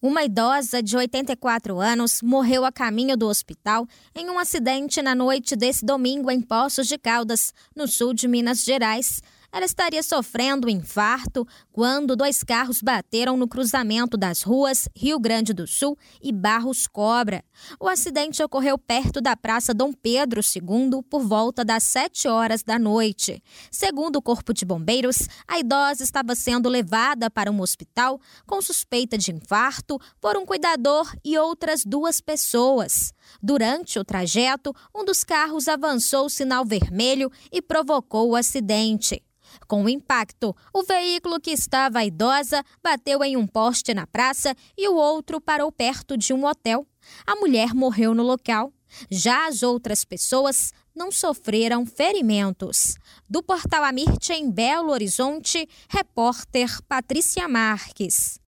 Uma idosa de 84 anos morreu a caminho do hospital em um acidente na noite desse domingo em Poços de Caldas, no sul de Minas Gerais. Ela estaria sofrendo um infarto quando dois carros bateram no cruzamento das ruas Rio Grande do Sul e Barros Cobra. O acidente ocorreu perto da Praça Dom Pedro II por volta das 7 horas da noite. Segundo o Corpo de Bombeiros, a idosa estava sendo levada para um hospital com suspeita de infarto por um cuidador e outras 2 pessoas. Durante o trajeto, um dos carros avançou o sinal vermelho e provocou o acidente. Com o impacto, o veículo que estava a idosa bateu em um poste na praça e o outro parou perto de um hotel. A mulher morreu no local. Já as outras pessoas não sofreram ferimentos. Do Portal Amirte, em Belo Horizonte, repórter Patrícia Marques.